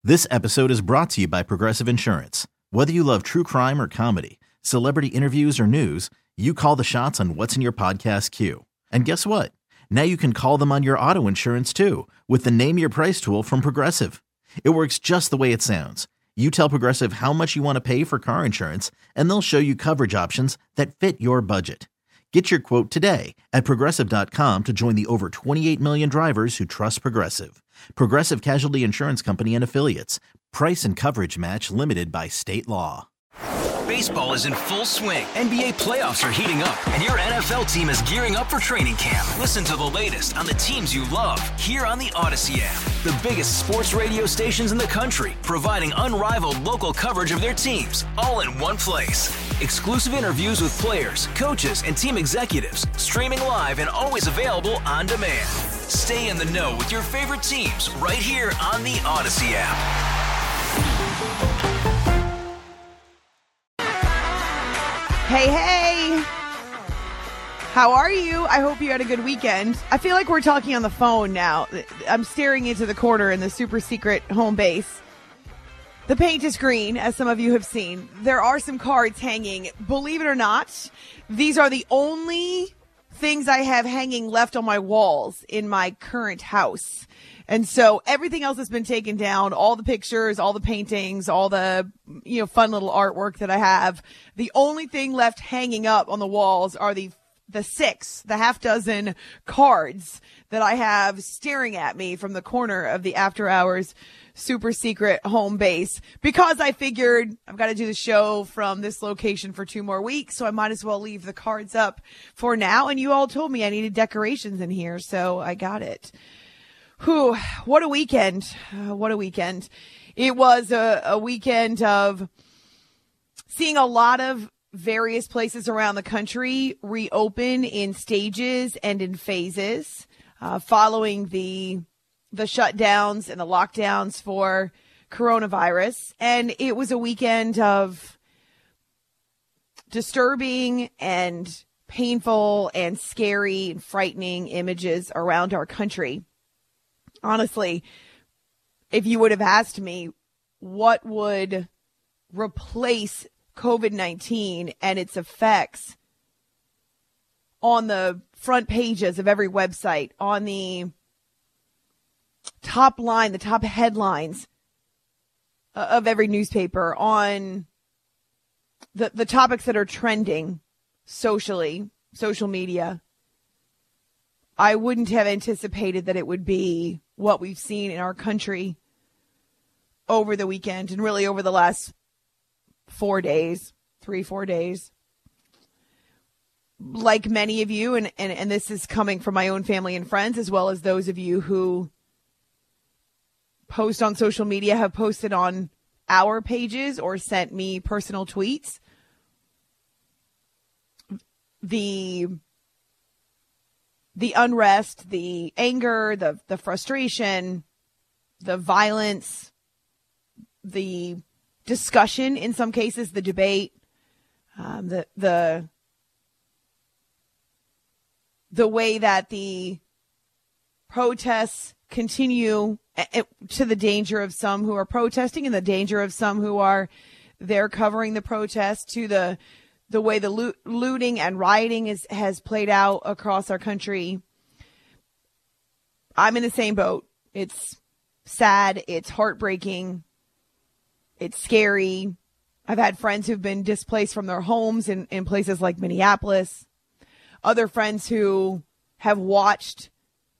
This episode is brought to you by Progressive Insurance. Whether you love true crime or comedy, celebrity interviews or news, you call the shots on what's in your podcast queue. And guess what? Now you can call them on your auto insurance too with the Name Your Price tool from Progressive. It works just the way it sounds. You tell Progressive how much you want to pay for car insurance, and they'll show you coverage options that fit your budget. Get your quote today at Progressive.com to join the over 28 million drivers who trust Progressive. Progressive Casualty Insurance Company and Affiliates. Price and coverage match limited by state law. Baseball is in full swing. NBA playoffs are heating up, and your NFL team is gearing up for training camp. Listen to the latest on the teams you love here on the Odyssey app. The biggest sports radio stations in the country, providing unrivaled local coverage of their teams, all in one place. Exclusive interviews with players, coaches, and team executives, streaming live and always available on demand. Stay in the know with your favorite teams right here on the Odyssey app. Hey, how are you? I hope you had a good weekend. I feel like we're talking on the phone now. I'm staring into the corner in the super secret home base. The paint is green, as some of you have seen. There are some cards hanging. Believe it or not, these are the only things I have hanging left on my walls in my current house. And so everything else has been taken down, all the pictures, all the paintings, all the, fun little artwork that I have. The only thing left hanging up on the walls are the half dozen cards that I have staring at me from the corner of the after hours super secret home base, because I figured I've got to do the show from this location for 2 more weeks. So I might as well leave the cards up for now. And you all told me I needed decorations in here, so I got it. Whew, what a weekend. What a weekend. It was a weekend of seeing a lot of various places around the country reopen in stages and in phases, following the shutdowns and the lockdowns for coronavirus. And it was a weekend of disturbing and painful and scary and frightening images around our country. Honestly, if you would have asked me what would replace COVID-19 and its effects on the front pages of every website, on the top line, the top headlines of every newspaper, on the topics that are trending socially, social media, I wouldn't have anticipated that it would be what we've seen in our country over the weekend and really over the last 4 days, 3-4 days. Like many of you, and this is coming from my own family and friends, as well as those of you who post on social media, have posted on our pages or sent me personal tweets. The unrest, the anger, the frustration, the violence, the discussion, in some cases, the debate, the way that the protests continue, to the danger of some who are protesting and the danger of some who are there covering the protest, to the way the looting and rioting has played out across our country. I'm in the same boat. It's sad. It's heartbreaking. It's scary. I've had friends who've been displaced from their homes in places like Minneapolis. Other friends who have watched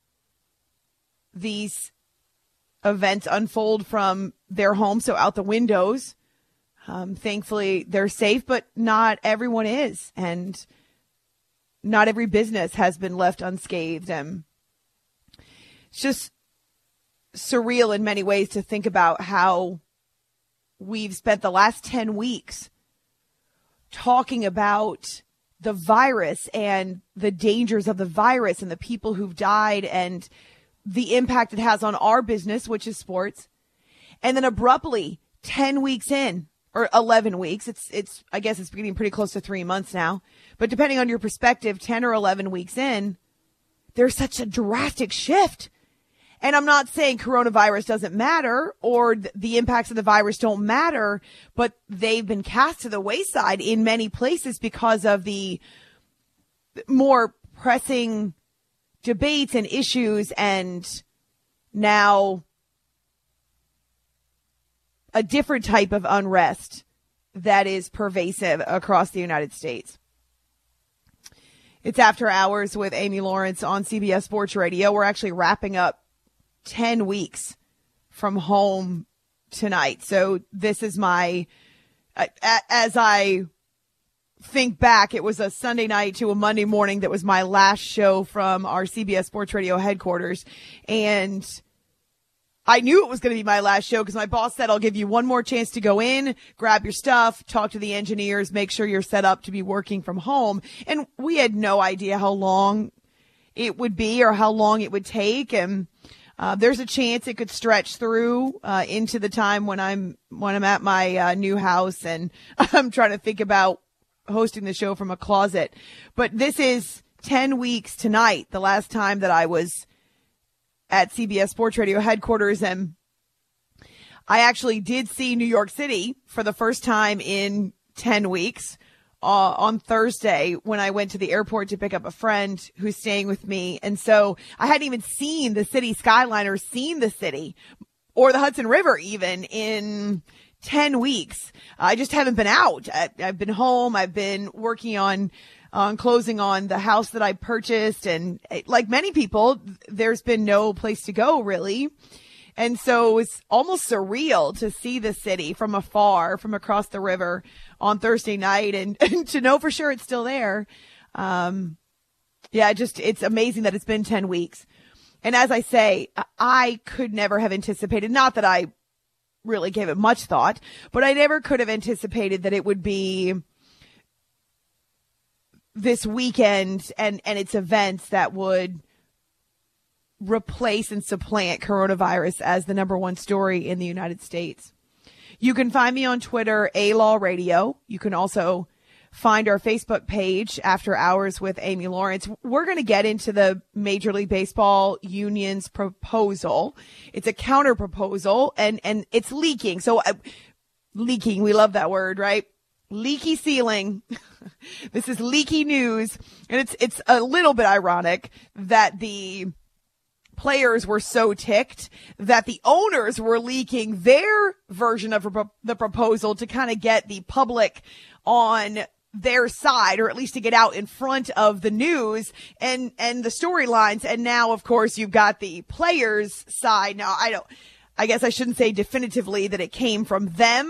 these events unfold from their homes, so out the windows. Thankfully, they're safe, but not everyone is. And not every business has been left unscathed. And it's just surreal in many ways to think about how we've spent the last 10 weeks talking about the virus and the dangers of the virus and the people who've died and the impact it has on our business, which is sports. And then abruptly, 10 weeks in, or 11 weeks, I guess it's getting pretty close to 3 months now, but depending on your perspective, 10 or 11 weeks in, there's such a drastic shift. And I'm not saying coronavirus doesn't matter or the impacts of the virus don't matter, but they've been cast to the wayside in many places because of the more pressing debates and issues, and now a different type of unrest that is pervasive across the United States. It's After Hours with Amy Lawrence on CBS Sports Radio. We're actually wrapping up 10 weeks from home tonight. So this is my, as I think back, it was a Sunday night to a Monday morning that was my last show from our CBS Sports Radio headquarters. And I knew it was going to be my last show because my boss said, I'll give you one more chance to go in, grab your stuff, talk to the engineers, make sure you're set up to be working from home. And we had no idea how long it would be or how long it would take. And there's a chance it could stretch through into the time when I'm at my new house and I'm trying to think about hosting the show from a closet. But this is 10 weeks tonight, the last time that I was at CBS Sports Radio headquarters, and I actually did see New York City for the first time in 10 weeks on Thursday when I went to the airport to pick up a friend who's staying with me. And so I hadn't even seen the city skyline or seen the city or the Hudson River even in 10 weeks. I just haven't been out. I've been home. I've been working on closing on the house that I purchased. And like many people, there's been no place to go really. And so it's almost surreal to see the city from afar, from across the river on Thursday night and to know for sure it's still there. It's amazing that it's been 10 weeks. And as I say, I could never have anticipated, not that I really gave it much thought, but I never could have anticipated that it would be this weekend and its events that would replace and supplant coronavirus as the number one story in the United States. You can find me on Twitter, A-Law Radio. You can also find our Facebook page, After Hours with Amy Lawrence. We're going to get into the Major League Baseball union's proposal. It's a counter proposal and it's leaking. So leaking, we love that word, right? Leaky ceiling. This is leaky news. And it's a little bit ironic that the players were so ticked that the owners were leaking their version of the proposal to kind of get the public on their side, or at least to get out in front of the news and the storylines. And now, of course, you've got the players' side. Now, I guess I shouldn't say definitively that it came from them.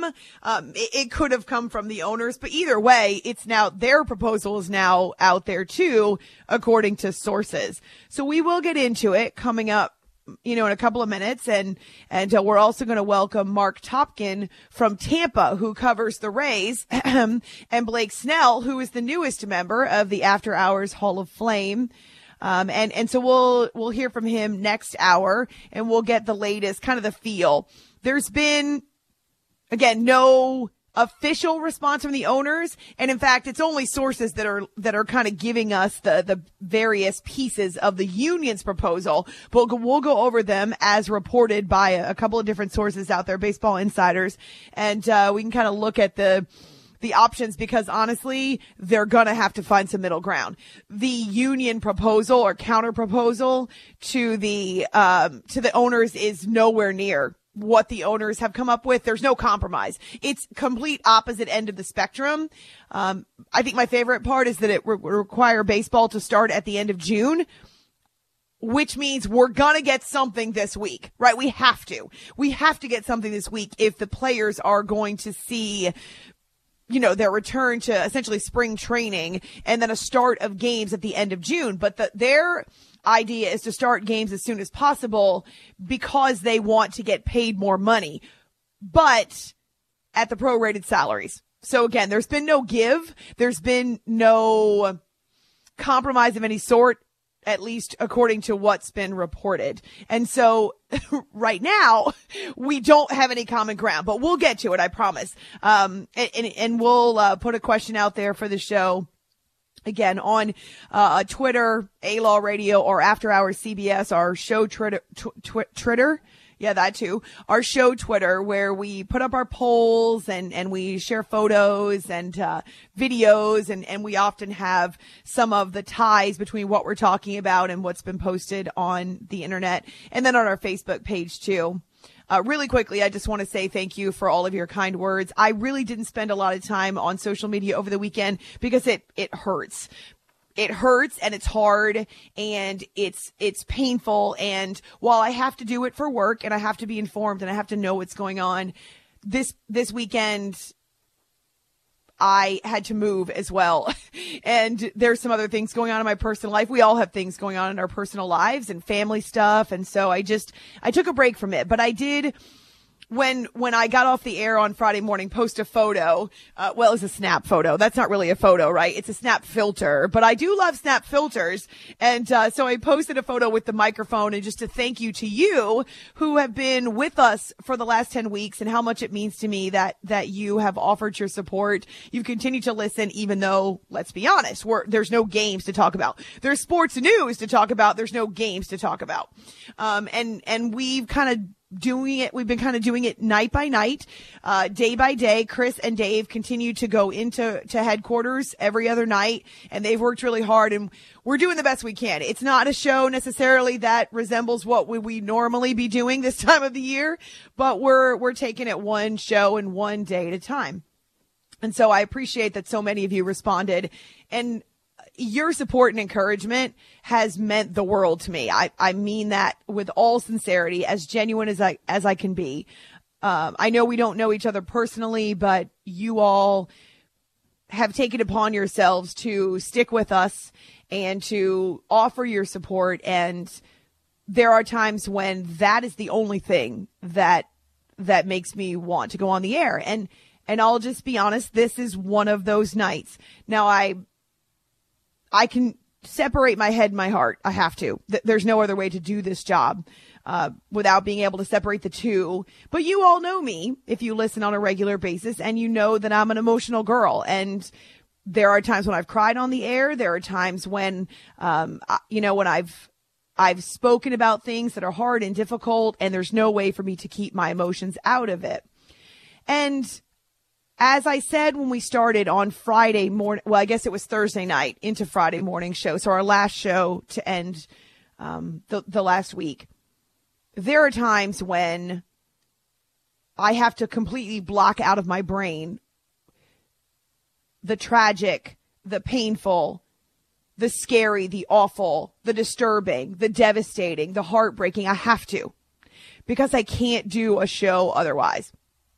It could have come from the owners, but either way, it's now their proposal is now out there too, according to sources. So we will get into it coming up, in a couple of minutes. And we're also going to welcome Mark Topkin from Tampa, who covers the Rays, and Blake Snell, who is the newest member of the After Hours Hall of Fame. And so we'll hear from him next hour and we'll get the latest kind of the feel. There's been, again, no official response from the owners. And in fact, it's only sources that are kind of giving us the various pieces of the union's proposal. But we'll go over them as reported by a couple of different sources out there, Baseball Insiders. And, we can kind of look at the options because honestly, they're going to have to find some middle ground. The union proposal or counter proposal to the owners is nowhere near what the owners have come up with. There's no compromise. It's complete opposite end of the spectrum. I think my favorite part is that it would require baseball to start at the end of June, which means we're going to get something this week, right? We have to get something this week if the players are going to see their return to essentially spring training and then a start of games at the end of June. But their idea is to start games as soon as possible because they want to get paid more money, but at the prorated salaries. So again, there's been no give. There's been no compromise of any sort, at least according to what's been reported. And so right now we don't have any common ground, but we'll get to it. I promise. And we'll put a question out there for the show Again, on Twitter, A-Law Radio, or After Hours CBS, our show Twitter. Yeah, that too. Our show Twitter, where we put up our polls and we share photos and videos, and we often have some of the ties between what we're talking about and what's been posted on the internet, and then on our Facebook page too. Really quickly, I just want to say thank you for all of your kind words. I really didn't spend a lot of time on social media over the weekend because it hurts. It hurts and it's hard and it's painful. And while I have to do it for work and I have to be informed and I have to know what's going on, this weekend I had to move as well. And there's some other things going on in my personal life. We all have things going on in our personal lives and family stuff. And so I took a break from it, but I did, when I got off the air on Friday morning, post a photo. Well, it's a snap photo. That's not really a photo, right? It's a snap filter, but I do love snap filters. And so I posted a photo with the microphone, and just to thank you to you who have been with us for the last 10 weeks and how much it means to me that you have offered your support. You've continued to listen, even though, let's be honest, there's no games to talk about. There's sports news to talk about. There's no games to talk about. And we've we've been kind of doing it night by night, day by day. Chris and Dave continue to go into headquarters every other night, and they've worked really hard, and we're doing the best we can. It's not a show necessarily that resembles what we normally be doing this time of the year, but we're taking it one show and one day at a time. And so I appreciate that so many of you responded, and your support and encouragement has meant the world to me. I mean that with all sincerity, as genuine as I can be. I know we don't know each other personally, but you all have taken upon yourselves to stick with us and to offer your support. And there are times when that is the only thing that makes me want to go on the air. And I'll just be honest, this is one of those nights. Now I can separate my head and my heart. I have to. There's no other way to do this job without being able to separate the two. But you all know me if you listen on a regular basis, and you know that I'm an emotional girl. And there are times when I've cried on the air. There are times when, when I've spoken about things that are hard and difficult, and there's no way for me to keep my emotions out of it. And as I said when we started on Friday morning, well, I guess it was Thursday night into Friday morning show, so our last show to end the last week, there are times when I have to completely block out of my brain the tragic, the painful, the scary, the awful, the disturbing, the devastating, the heartbreaking. I have to, because I can't do a show otherwise.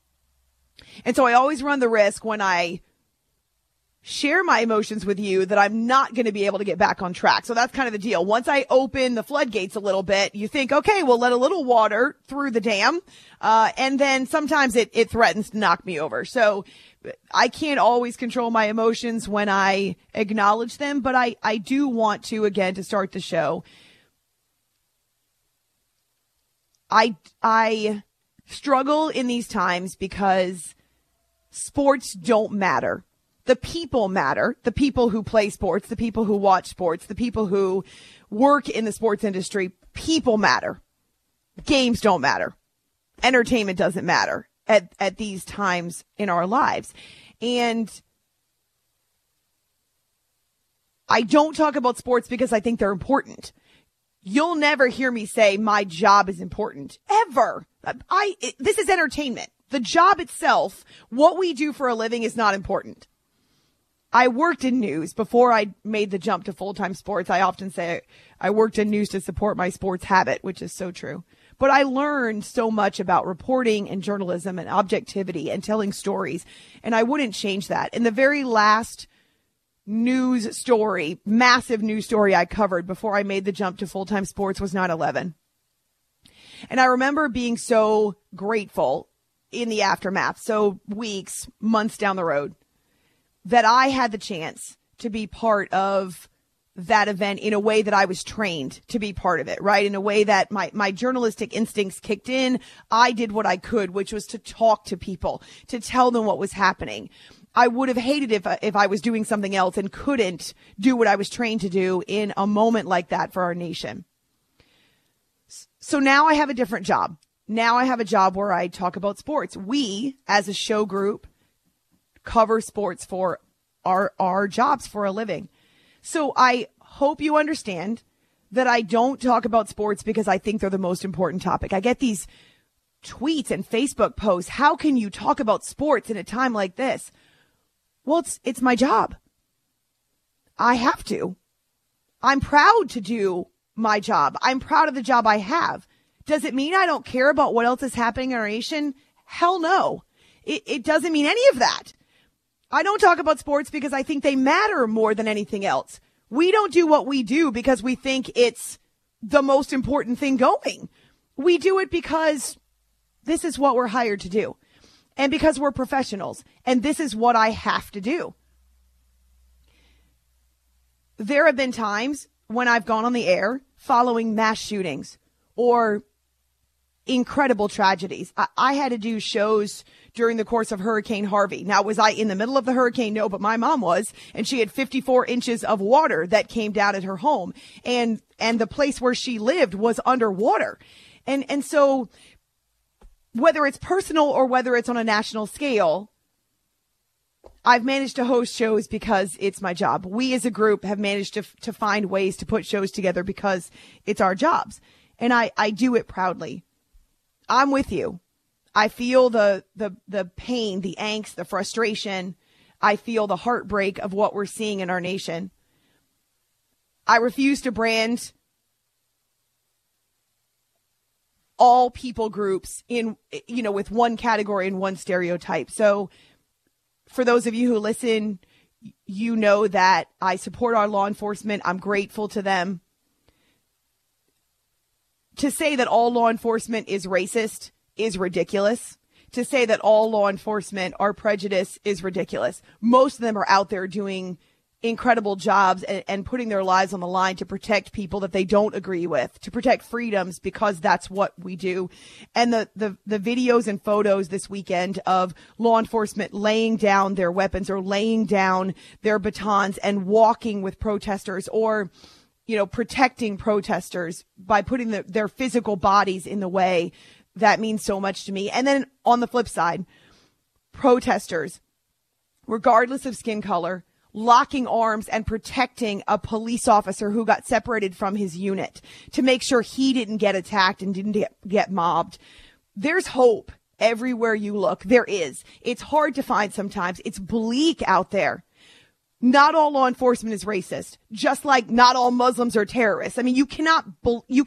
And so I always run the risk when I share my emotions with you that I'm not going to be able to get back on track. So that's kind of the deal. Once I open the floodgates a little bit, you think, okay, we'll let a little water through the dam. And then sometimes it threatens to knock me over. So I can't always control my emotions when I acknowledge them, but I do want to, again, to start the show. I struggle in these times because sports don't matter. The people matter. The people who play sports, the people who watch sports, the people who work in the sports industry, people matter. Games don't matter. Entertainment doesn't matter at these times in our lives. And I don't talk about sports because I think they're important. You'll never hear me say my job is important, ever. This is entertainment. The job itself, what we do for a living, is not important. I worked in news before I made the jump to full-time sports. I often say I worked in news to support my sports habit, which is so true. But I learned so much about reporting and journalism and objectivity and telling stories, and I wouldn't change that. In the very last news story, massive news story I covered before I made the jump to full-time sports was 9/11. And I remember being so grateful in the aftermath, so weeks, months down the road, that I had the chance to be part of that event in a way that I was trained to be part of it, right? In a way that my journalistic instincts kicked in. I did what I could, which was to talk to people, to tell them what was happening. I would have hated if I was doing something else and couldn't do what I was trained to do in a moment like that for our nation. So now I have a different job. Now I have a job where I talk about sports. We, as a show group, cover sports for our jobs for a living. So I hope you understand that I don't talk about sports because I think they're the most important topic. I get these tweets and Facebook posts. How can you talk about sports in a time like this? Well, it's my job. I have to. I'm proud to do my job. I'm proud of the job I have. Does it mean I don't care about what else is happening in our nation? Hell no. It doesn't mean any of that. I don't talk about sports because I think they matter more than anything else. We don't do what we do because we think it's the most important thing going. We do it because this is what we're hired to do. And because we're professionals. And this is what I have to do. There have been times when I've gone on the air following mass shootings or incredible tragedies. I had to do shows during the course of Hurricane Harvey. Now, was I in the middle of the hurricane? No, but my mom was, and she had 54 inches of water that came down at her home, and the place where she lived was underwater. And so whether it's personal or whether it's on a national scale, I've managed to host shows because it's my job. We as a group have managed to find ways to put shows together because it's our jobs. And I do it proudly. I'm with you. I feel the pain, the angst, the frustration. I feel the heartbreak of what we're seeing in our nation. I refuse to brand all people groups in, with one category and one stereotype. So for those of you who listen, you know that I support our law enforcement. I'm grateful to them. To say that all law enforcement is racist is ridiculous. To say that all law enforcement are prejudiced is ridiculous. Most of them are out there doing incredible jobs and putting their lives on the line to protect people that they don't agree with, to protect freedoms, because that's what we do. And the videos and photos this weekend of law enforcement laying down their weapons or laying down their batons and walking with protesters, or protecting protesters by putting their physical bodies in the way, that means so much to me. And then on the flip side, protesters, regardless of skin color, locking arms and protecting a police officer who got separated from his unit to make sure he didn't get attacked and didn't get mobbed. There's hope everywhere you look. There is. It's hard to find sometimes. It's bleak out there. Not all law enforcement is racist, just like not all Muslims are terrorists. I mean, you cannot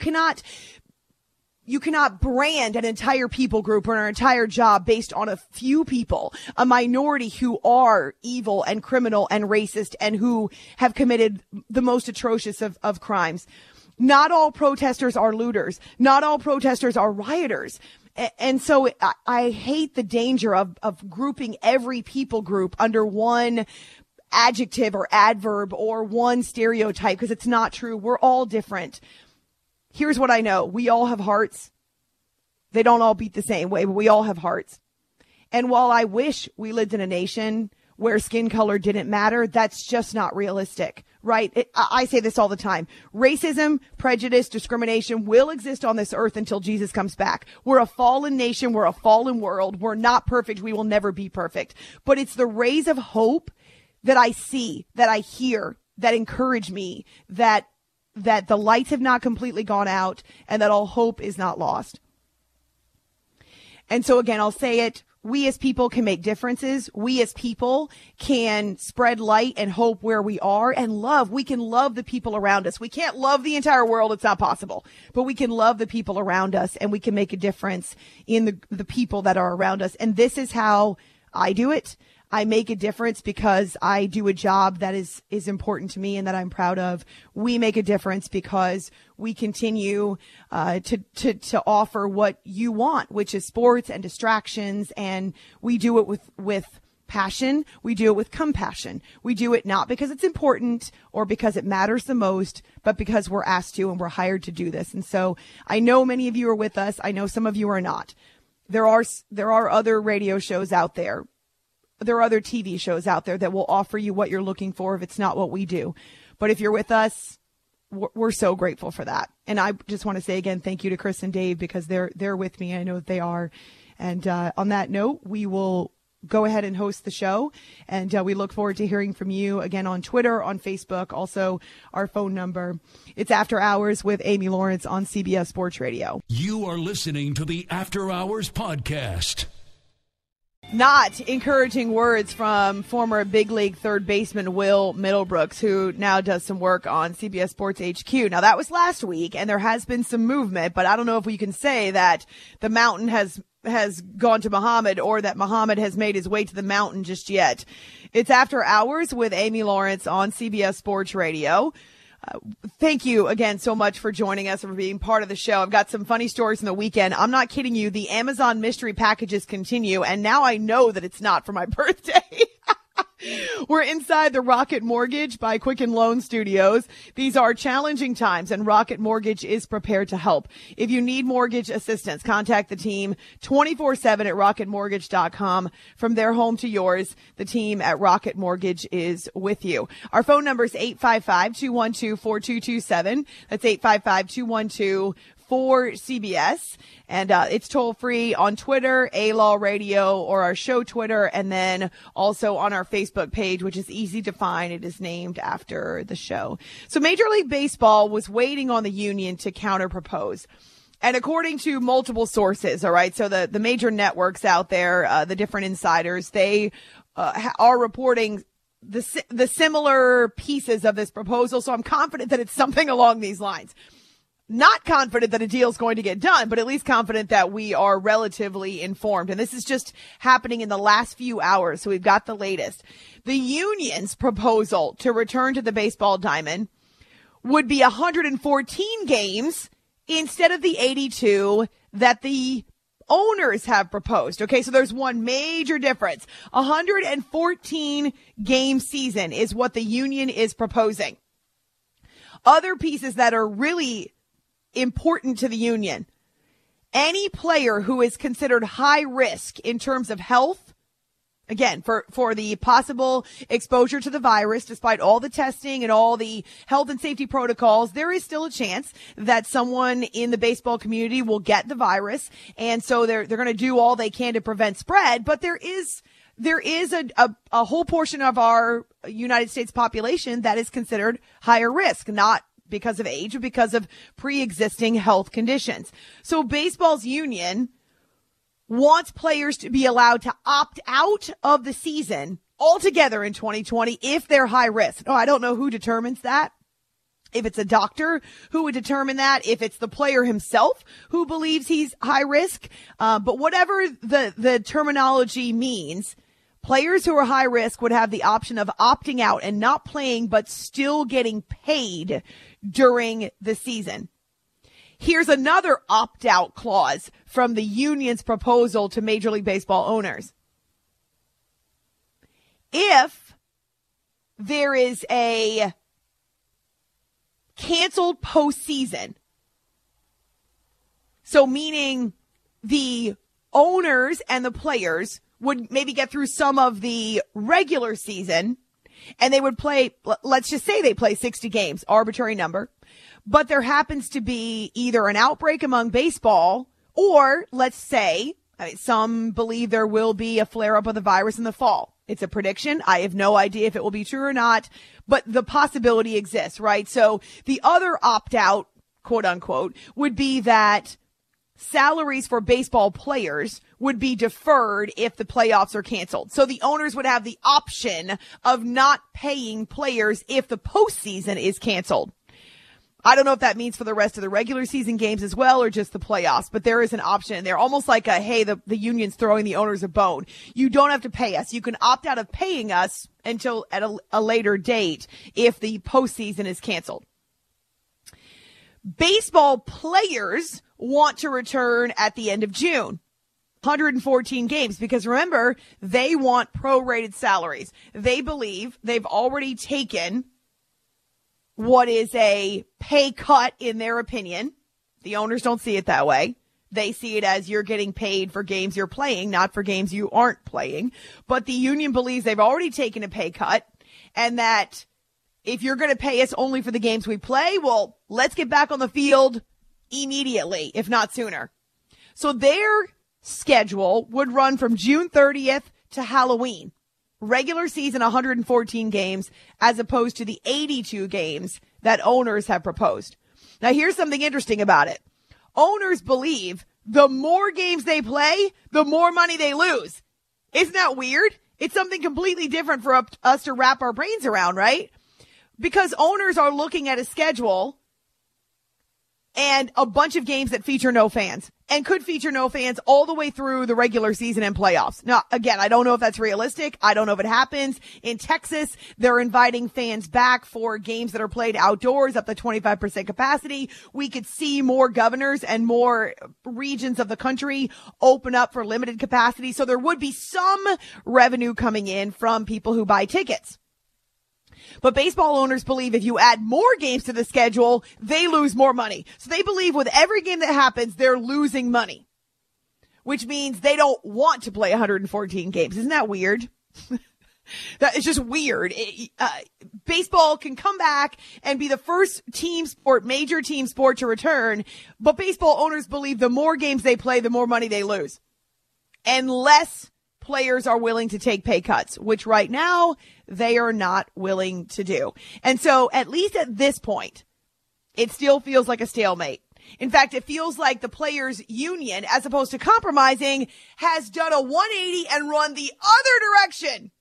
brand an entire people group or an entire job based on a few people, a minority who are evil and criminal and racist and who have committed the most atrocious of crimes. Not all protesters are looters. Not all protesters are rioters. And so I hate the danger of grouping every people group under one adjective or adverb or one stereotype, because it's not true. We're all different. Here's what I know. We all have hearts. They don't all beat the same way, but we all have hearts. And while I wish we lived in a nation where skin color didn't matter, that's just not realistic, right? I say this all the time. Racism, prejudice, discrimination will exist on this earth until Jesus comes back. We're a fallen nation. We're a fallen world. We're not perfect. We will never be perfect. But it's the rays of hope that I see, that I hear, that encourage me, that the lights have not completely gone out and that all hope is not lost. And so again, I'll say it. We as people can make differences. We as people can spread light and hope where we are, and love. We can love the people around us. We can't love the entire world. It's not possible, but we can love the people around us, and we can make a difference in the people that are around us. And this is how I do it. I make a difference because I do a job that is important to me and that I'm proud of. We make a difference because we continue to offer what you want, which is sports and distractions, and we do it with passion. We do it with compassion. We do it not because it's important or because it matters the most, but because we're asked to and we're hired to do this. And so I know many of you are with us. I know some of you are not. There are other radio shows out there there are other TV shows out there that will offer you what you're looking for if it's not what we do. But if you're with us, we're so grateful for that. And I just want to say again, thank you to Chris and Dave because they're with me. I know that they are. And on that note, we will go ahead and host the show. And we look forward to hearing from you again on Twitter, on Facebook, also our phone number. It's After Hours with Amy Lawrence on CBS Sports Radio. You are listening to the After Hours podcast. Not encouraging words from former big league third baseman Will Middlebrooks, who now does some work on CBS Sports HQ. Now, that was last week, and there has been some movement, but I don't know if we can say that the mountain has gone to Muhammad or that Muhammad has made his way to the mountain just yet. It's After Hours with Amy Lawrence on CBS Sports Radio. Thank you again so much for joining us and for being part of the show. I've got some funny stories in the weekend. I'm not kidding you. The Amazon mystery packages continue, and now I know that it's not for my birthday. We're inside the Rocket Mortgage by Quicken Loan Studios. These are challenging times, and Rocket Mortgage is prepared to help. If you need mortgage assistance, contact the team 24/7 at rocketmortgage.com. From their home to yours, the team at Rocket Mortgage is with you. Our phone number is 855-212-4227. That's 855-212-4CBS. And it's toll free on Twitter, A-Law Radio, or our show Twitter, and then also on our Facebook page, which is easy to find. It is named after the show. So Major League Baseball was waiting on the union to counter-propose. And according to multiple sources, all right, so the major networks out there, the different insiders, they are reporting the similar pieces of this proposal. So I'm confident that it's something along these lines. Not confident that a deal is going to get done, but at least confident that we are relatively informed. And this is just happening in the last few hours, so we've got the latest. The union's proposal to return to the baseball diamond would be 114 games instead of the 82 that the owners have proposed. Okay, so there's one major difference. 114 game season is what the union is proposing. Other pieces that are really important to the union. Any player who is considered high risk in terms of health, again, for the possible exposure to the virus, despite all the testing and all the health and safety protocols, there is still a chance that someone in the baseball community will get the virus. And so they're going to do all they can to prevent spread. But there is a whole portion of our United States population that is considered higher risk, not because of age, but because of pre-existing health conditions. So baseball's union wants players to be allowed to opt out of the season altogether in 2020 if they're high risk. Oh, I don't know who determines that. If it's a doctor who would determine that, if it's the player himself who believes he's high risk. But whatever the terminology means, players who are high risk would have the option of opting out and not playing, but still getting paid during the season. Here's another opt-out clause from the union's proposal to Major League Baseball owners. If there is a canceled postseason, so meaning the owners and the players would maybe get through some of the regular season and they would play, let's just say they play 60 games, arbitrary number, but there happens to be either an outbreak among baseball or let's say, some believe there will be a flare-up of the virus in the fall. It's a prediction. I have no idea if it will be true or not, but the possibility exists, right? So the other opt-out, quote unquote, would be that salaries for baseball players would be deferred if the playoffs are canceled. So the owners would have the option of not paying players if the postseason is canceled. I don't know if that means for the rest of the regular season games as well or just the playoffs, but there is an option. They're almost like hey, the union's throwing the owners a bone. You don't have to pay us. You can opt out of paying us until at a later date if the postseason is canceled. Baseball players want to return at the end of June. 114 games, because remember, they want prorated salaries. They believe they've already taken what is a pay cut in their opinion. The owners don't see it that way. They see it as you're getting paid for games you're playing, not for games you aren't playing. But the union believes they've already taken a pay cut, and that if you're going to pay us only for the games we play, well, let's get back on the field immediately, if not sooner. So their schedule would run from June 30th to Halloween. Regular season 114 games as opposed to the 82 games that owners have proposed. Now, here's something interesting about it. Owners believe the more games they play, the more money they lose. Isn't that weird? It's something completely different for us to wrap our brains around, right? Because owners are looking at a schedule and a bunch of games that feature no fans and could feature no fans all the way through the regular season and playoffs. Now, again, I don't know if that's realistic. I don't know if it happens. In Texas, they're inviting fans back for games that are played outdoors up to 25% capacity. We could see more governors and more regions of the country open up for limited capacity. So there would be some revenue coming in from people who buy tickets. But baseball owners believe if you add more games to the schedule, they lose more money. So they believe with every game that happens, they're losing money, which means they don't want to play 114 games. Isn't that weird? That is just weird. Baseball can come back and be the first team sport, major team sport to return. But baseball owners believe the more games they play, the more money they lose. Unless players are willing to take pay cuts, which right now they are not willing to do. And so at least at this point, it still feels like a stalemate. In fact, it feels like the players' union, as opposed to compromising, has done a 180 and run the other direction.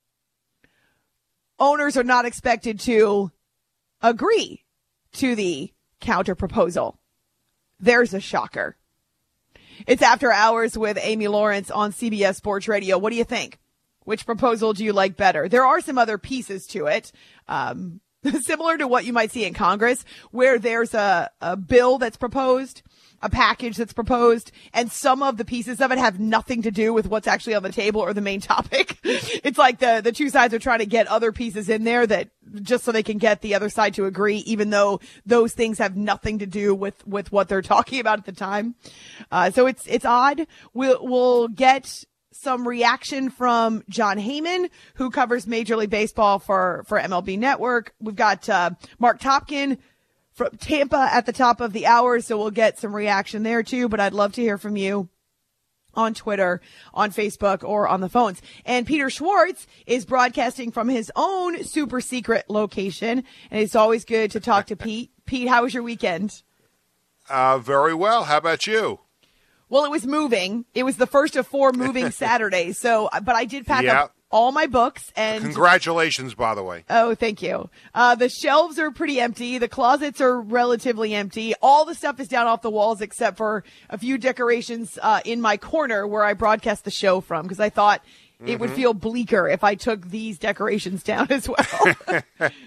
Owners are not expected to agree to the counter proposal. There's a shocker. It's After Hours with Amy Lawrence on CBS Sports Radio. What do you think? Which proposal do you like better? There are some other pieces to it, similar to what you might see in Congress, where there's a bill that's proposed, a package that's proposed, and some of the pieces of it have nothing to do with what's actually on the table or the main topic. It's like the two sides are trying to get other pieces in there that just so they can get the other side to agree, even though those things have nothing to do with what they're talking about at the time. So it's odd. We'll get some reaction from John Heyman, who covers Major League Baseball for MLB Network. We've got Mark Topkin from Tampa at the top of the hour, so we'll get some reaction there too. But I'd love to hear from you on Twitter, on Facebook, or on the phones. And Peter Schwartz is broadcasting from his own super secret location, and it's always good to talk to Pete. Pete, how was your weekend? Very well. How about you? Well, it was moving. It was the first of 4 moving Saturdays. So, but I did pack up all my books. And congratulations, by the way. Oh, thank you. The shelves are pretty empty. The closets are relatively empty. All the stuff is down off the walls except for a few decorations in my corner where I broadcast the show from, because I thought it would feel bleaker if I took these decorations down as well.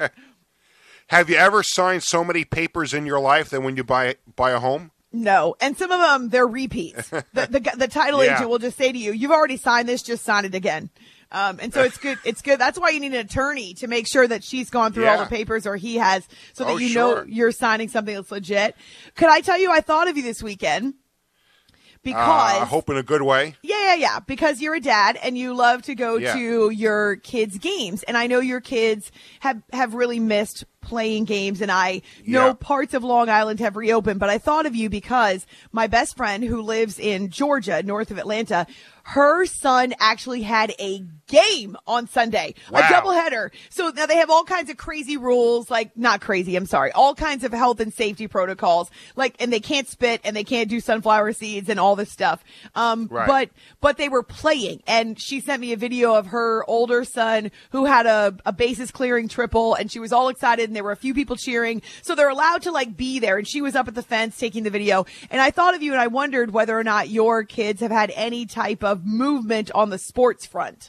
Have you ever signed so many papers in your life that when you buy a home? No. And some of them, they're repeats. The title agent will just say to you, you've already signed this, just sign it again. And so it's good. It's good. That's why you need an attorney to make sure that she's gone through all the papers, or he has, so that know you're signing something that's legit. Could I tell you, I thought of you this weekend because I hope in a good way. Yeah. Because you're a dad and you love to go to your kids' games. And I know your kids have really missed playing games, and I know parts of Long Island have reopened, but I thought of you because my best friend who lives in Georgia, north of Atlanta, her son actually had a game on Sunday, a doubleheader. So now they have all kinds of crazy rules, like not crazy, I'm sorry, all kinds of health and safety protocols, like, and they can't spit and they can't do sunflower seeds and all this stuff. But they were playing, and she sent me a video of her older son who had a bases clearing triple, and she was all excited, and there were a few people cheering. So they're allowed to like be there, and she was up at the fence taking the video. And I thought of you, and I wondered whether or not your kids have had any type of movement on the sports front.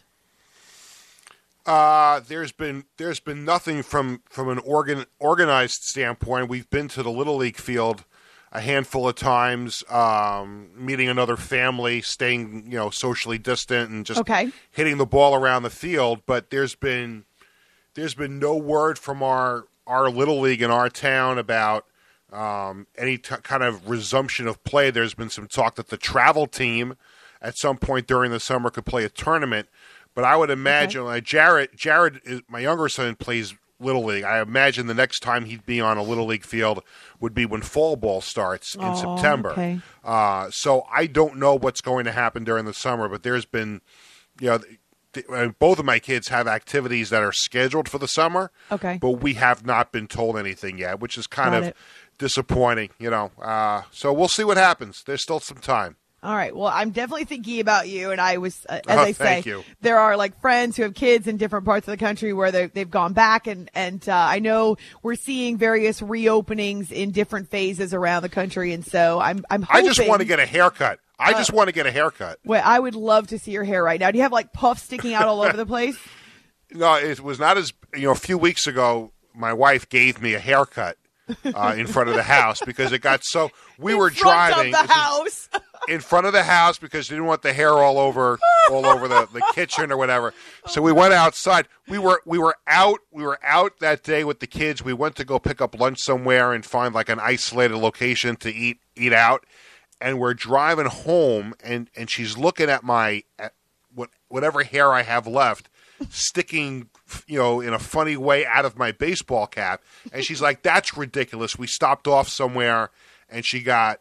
There's been nothing from an organized standpoint. We've been to the Little League field a handful of times, meeting another family, staying socially distant, and just hitting the ball around the field. But there's been no word from our Little League in our town about any kind of resumption of play. There's been some talk that the travel team at some point during the summer could play a tournament. But I would imagine, like Jared, my younger son, plays Little League. I imagine the next time he'd be on a Little League field would be when fall ball starts in September. Okay. So I don't know what's going to happen during the summer, but there's been, both of my kids have activities that are scheduled for the summer. Okay. But we have not been told anything yet, which is kind of disappointing, So we'll see what happens. There's still some time. All right. Well, I'm definitely thinking about you. And I was, as I say, you. There are like friends who have kids in different parts of the country where they've gone back. And I know we're seeing various reopenings in different phases around the country. And so I'm hoping. I just want to get a haircut. Well, I would love to see your hair right now. Do you have like puffs sticking out all over the place? No, it was not as, a few weeks ago, my wife gave me a haircut in front of the house because it got so, we were driving. Of the house. In front of the house because they didn't want the hair all over the kitchen or whatever. So we went outside. We were out that day with the kids. We went to go pick up lunch somewhere and find like an isolated location to eat out. And we're driving home and she's looking at whatever hair I have left sticking, in a funny way out of my baseball cap. And she's like, "That's ridiculous." We stopped off somewhere and she got,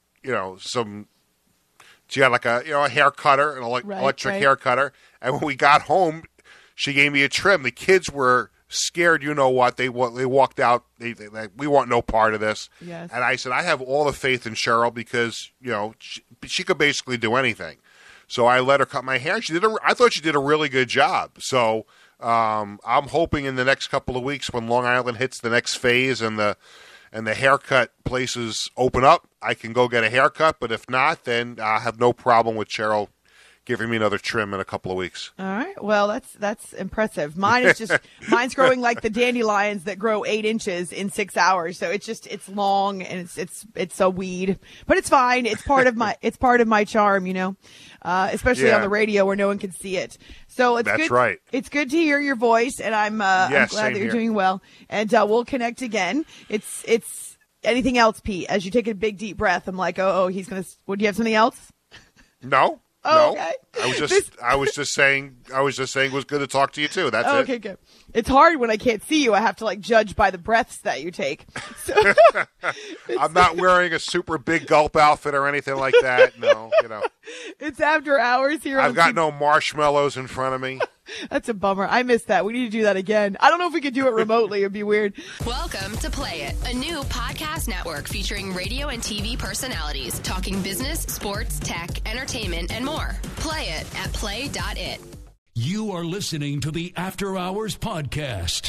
she had like a hair cutter, an electric hair cutter. And when we got home, she gave me a trim. The kids were scared. You know what? They walked out. We want no part of this. Yes. And I said, I have all the faith in Cheryl because, she could basically do anything. So I let her cut my hair. I thought she did a really good job. So I'm hoping in the next couple of weeks when Long Island hits the next phase and the haircut places open up, I can go get a haircut. But if not, then I have no problem with Cheryl giving me another trim in a couple of weeks. All right. Well, that's impressive. Mine's growing like the dandelions that grow 8 inches in 6 hours. So it's long and it's a weed, but it's fine. It's part of my charm, especially on the radio where no one can see it. So it's That's good. right. It's good to hear your voice, and I'm glad that you're doing well. And we'll connect again. It's anything else, Pete? As you take a big deep breath, I'm like, he's gonna. Would you have something else? No. Oh, no. Okay. I was just saying it was good to talk to you too. That's it. Okay, good. It's hard when I can't see you. I have to judge by the breaths that you take. So, I'm not wearing a super big gulp outfit or anything like that. No, It's after hours here. I've got no marshmallows in front of me. That's a bummer. I missed that. We need to do that again. I don't know if we could do it remotely. It'd be weird. Welcome to Play It, a new podcast network featuring radio and TV personalities talking business, sports, tech, entertainment, and more. Play it at play.it. You are listening to the After Hours Podcast.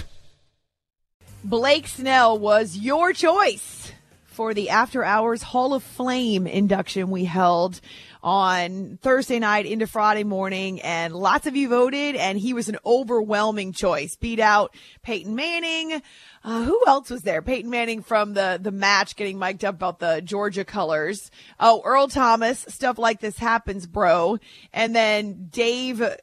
Blake Snell was your choice for the After Hours Hall of Fame induction we held on Thursday night into Friday morning, and lots of you voted, and he was an overwhelming choice. Beat out Peyton Manning. Who else was there? Peyton Manning from the match getting mic'd up about the Georgia colors. Oh, Earl Thomas, Stuff Like This Happens, Bro. And then Dana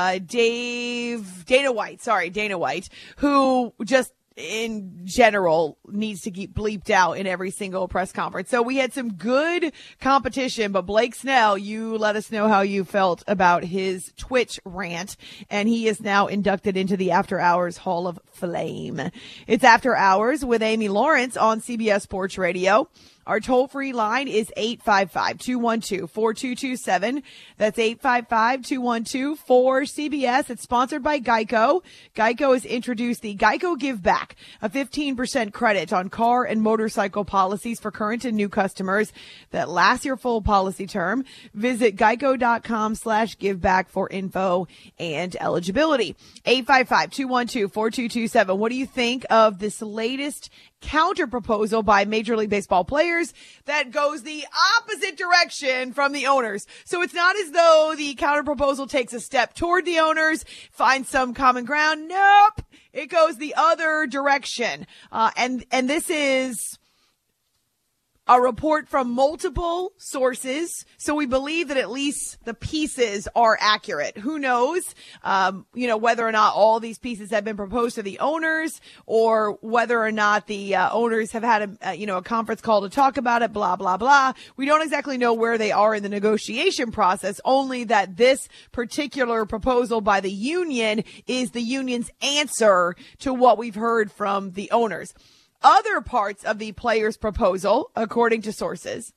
White, who just in general needs to get bleeped out in every single press conference. So we had some good competition, but Blake Snell, you let us know how you felt about his Twitch rant, and he is now inducted into the After Hours Hall of Fame. It's After Hours with Amy Lawrence on CBS Sports Radio. Our toll-free line is 855-212-4227. That's 855-212-4CBS. It's sponsored by Geico. Geico has introduced the Geico Give Back, a 15% credit on car and motorcycle policies for current and new customers that lasts your full policy term. Visit geico.com/giveback for info and eligibility. 855-212-4227. What do you think of this latest counter proposal by Major League Baseball players that goes the opposite direction from the owners? So it's not as though the counter proposal takes a step toward the owners, finds some common ground. Nope. It goes the other direction. And this is a report from multiple sources, so we believe that at least the pieces are accurate. Who knows, whether or not all these pieces have been proposed to the owners, or whether or not the owners have had a conference call to talk about it, blah, blah, blah. We don't exactly know where they are in the negotiation process, only that this particular proposal by the union is the union's answer to what we've heard from the owners. Other parts of the players' proposal, according to sources,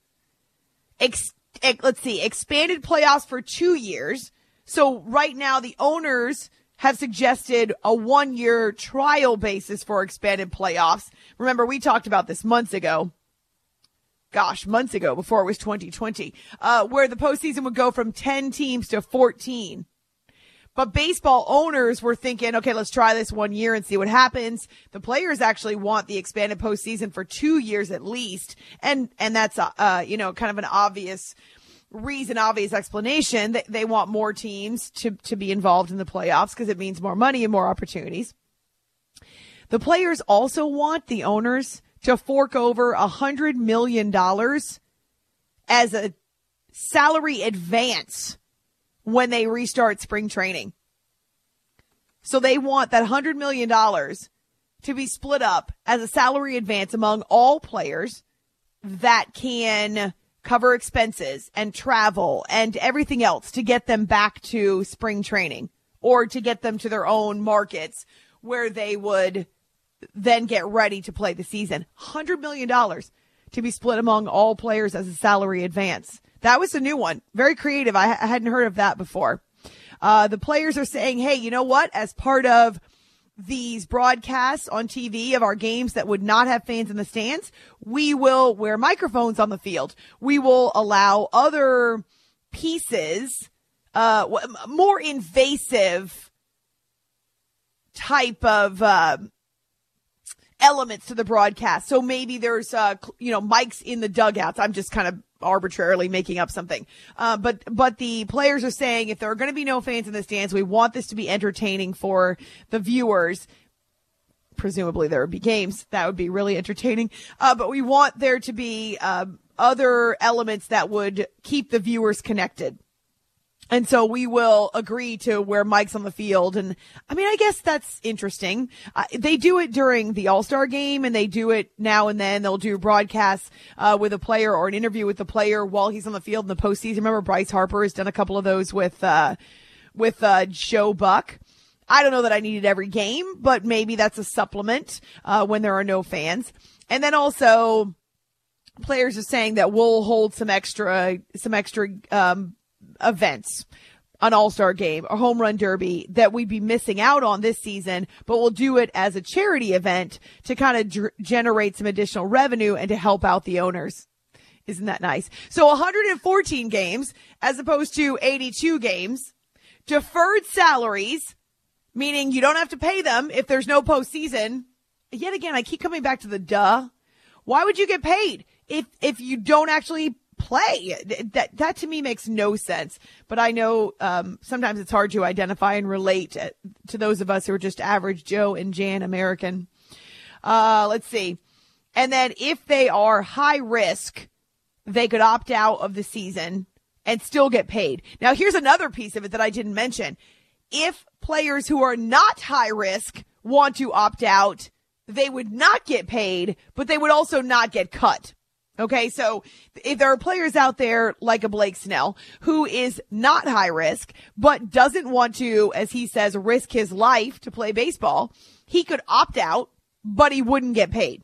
expanded playoffs for 2 years. So right now the owners have suggested a 1-year trial basis for expanded playoffs. Remember, we talked about this months ago, before it was 2020, where the postseason would go from 10 teams to 14. But baseball owners were thinking, okay, let's try this 1 year and see what happens. The players actually want the expanded postseason for 2 years at least. And that's, kind of an obvious reason, obvious explanation that they want more teams to be involved in the playoffs because it means more money and more opportunities. The players also want the owners to fork over $100 million as a salary advance when they restart spring training. So they want that $100 million to be split up as a salary advance among all players that can cover expenses and travel and everything else to get them back to spring training or to get them to their own markets where they would then get ready to play the season. $100 million to be split among all players as a salary advance. That was a new one. Very creative. I hadn't heard of that before. The players are saying, hey, you know what? As part of these broadcasts on TV of our games that would not have fans in the stands, we will wear microphones on the field. We will allow other pieces, more invasive type of elements to the broadcast. So maybe there's, mics in the dugouts. I'm just kind of arbitrarily making up something. But the players are saying if there are going to be no fans in the stands, we want this to be entertaining for the viewers. Presumably there would be games. That would be really entertaining. But we want there to be other elements that would keep the viewers connected. And so we will agree to wear mics on the field. And I mean, I guess that's interesting. They do it during the All-Star game and they do it now and then. They'll do broadcasts with a player or an interview with the player while he's on the field in the postseason. Remember, Bryce Harper has done a couple of those with Joe Buck. I don't know that I needed every game, but maybe that's a supplement when there are no fans. And then also players are saying that we'll hold some extra events, an All-Star game, a home run derby that we'd be missing out on this season, but we'll do it as a charity event to kind of generate some additional revenue and to help out the owners. Isn't that nice? So 114 games as opposed to 82 games, deferred salaries, meaning you don't have to pay them if there's no postseason. Yet again, I keep coming back to the duh. Why would you get paid if you don't actually play? That to me makes no sense. But I know sometimes it's hard to identify and relate to those of us who are just average Joe and Jan American. Let's see. And then if they are high risk, they could opt out of the season and still get paid. Now, here's another piece of it that I didn't mention. If players who are not high risk want to opt out, they would not get paid, but they would also not get cut. Okay, so if there are players out there like a Blake Snell who is not high risk, but doesn't want to, as he says, risk his life to play baseball, he could opt out, but he wouldn't get paid.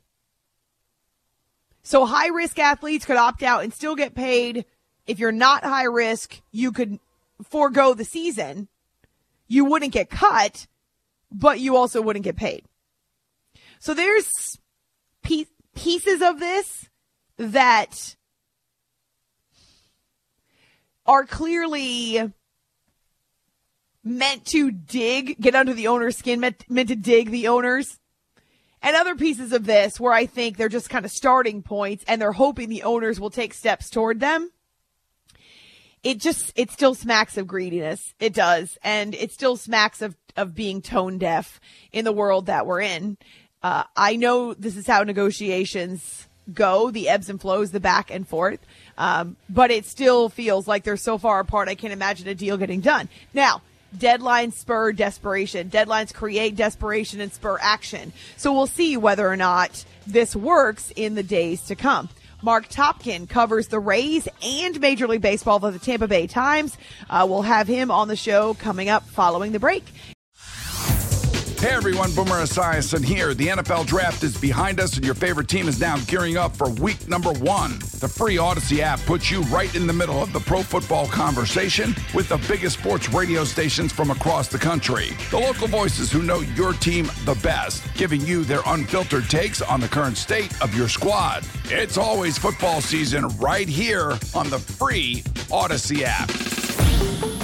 So high risk athletes could opt out and still get paid. If you're not high risk, you could forego the season. You wouldn't get cut, but you also wouldn't get paid. So there's pieces of this that are clearly meant to get under the owner's skin, meant to dig the owners. And other pieces of this where I think they're just kind of starting points and they're hoping the owners will take steps toward them. It still smacks of greediness. It does. And it still smacks of being tone deaf in the world that we're in. I know this is how negotiations go, the ebbs and flows, the back and forth. But it still feels like they're so far apart, I can't imagine a deal getting done. Now, deadlines spur desperation. Deadlines create desperation and spur action. So we'll see whether or not this works in the days to come. Mark Topkin covers the Rays and Major League Baseball for the Tampa Bay Times. We'll have him on the show coming up following the break. Hey everyone, Boomer Esiason here. The NFL Draft is behind us and your favorite team is now gearing up for week number 1. The free Odyssey app puts you right in the middle of the pro football conversation with the biggest sports radio stations from across the country. The local voices who know your team the best, giving you their unfiltered takes on the current state of your squad. It's always football season right here on the free Odyssey app.